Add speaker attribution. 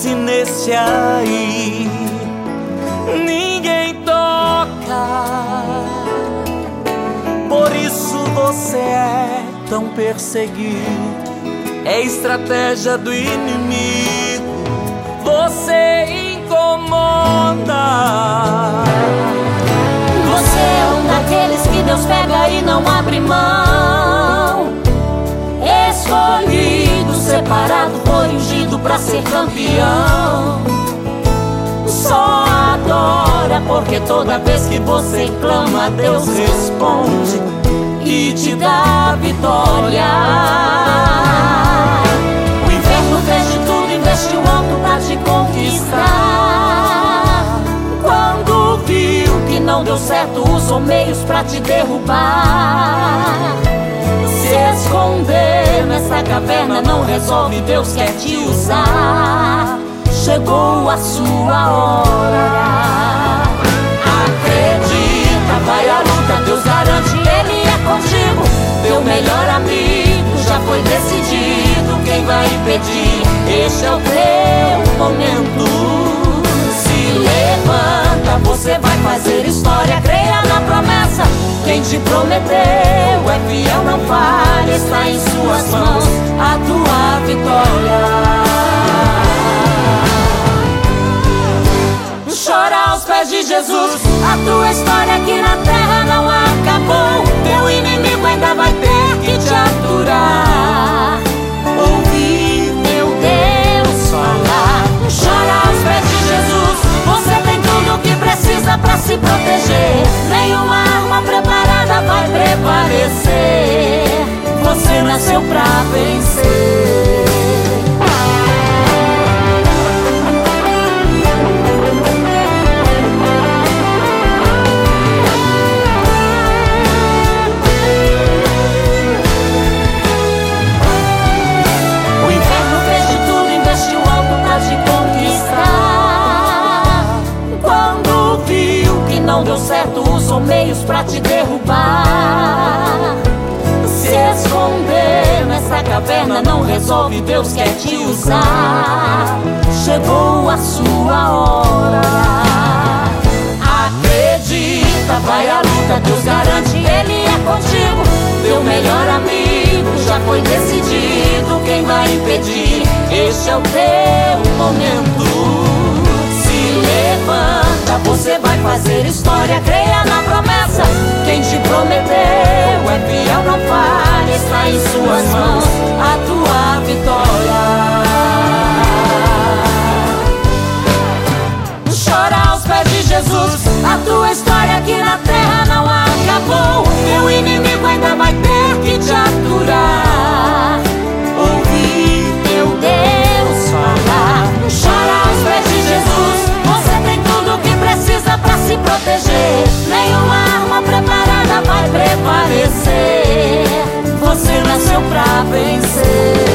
Speaker 1: se nesse aí ninguém toca. Por isso você é tão perseguido, é estratégia do inimigo, você incomoda.
Speaker 2: Você é um daqueles que Deus pega e não abre mão. Escolhido, separado, foi ungido pra ser campeão. Só adora porque toda vez que você clama, Deus responde e te dá a vitória. O inferno fez de tudo, investiu alto pra te conquistar. Quando viu que não deu certo, usou meios pra te derrubar. Se esconder nessa caverna não resolve, Deus quer te usar. Chegou a sua hora. Acredita, vai à luta, Deus garante, Ele é contigo. Teu melhor amigo já foi decidido. Quem vai impedir? Este é o teu momento. Se levanta, você vai fazer história. Creia na promessa, quem te prometeu é fiel, não falha. Está em suas mãos a tua vitória. Chora aos pés de Jesus, a tua história aqui na terra não acabou. Teu inimigo ainda vai ter que te aturar. Ouvir teu Deus falar. Chora aos pés de Jesus, você tem tudo o que precisa pra se proteger. Nenhuma arma preparada vai prevalecer. Você nasceu pra vencer. Não deu certo, usou meios pra te derrubar. Se esconder nessa caverna não resolve, Deus quer te usar. Chegou a sua hora. Acredita, vai à luta, Deus garante, Ele é contigo. Teu melhor amigo já foi decidido. Quem vai impedir? Este é o teu momento. Se levanta, você vai fazer história. Creia na promessa, quem te prometeu é fiel, não falha. Está em suas mãos a tua vitória. Chora aos pés de Jesus, a tua história aqui na terra não acabou. Teu inimigo ainda vai ter que te aturar. Ouvir teu Deus falar. Chora aos pés de Jesus, você tem tudo o que precisa pra se proteger. Nenhuma arma preparada vai prevalecer. Você nasceu pra vencer.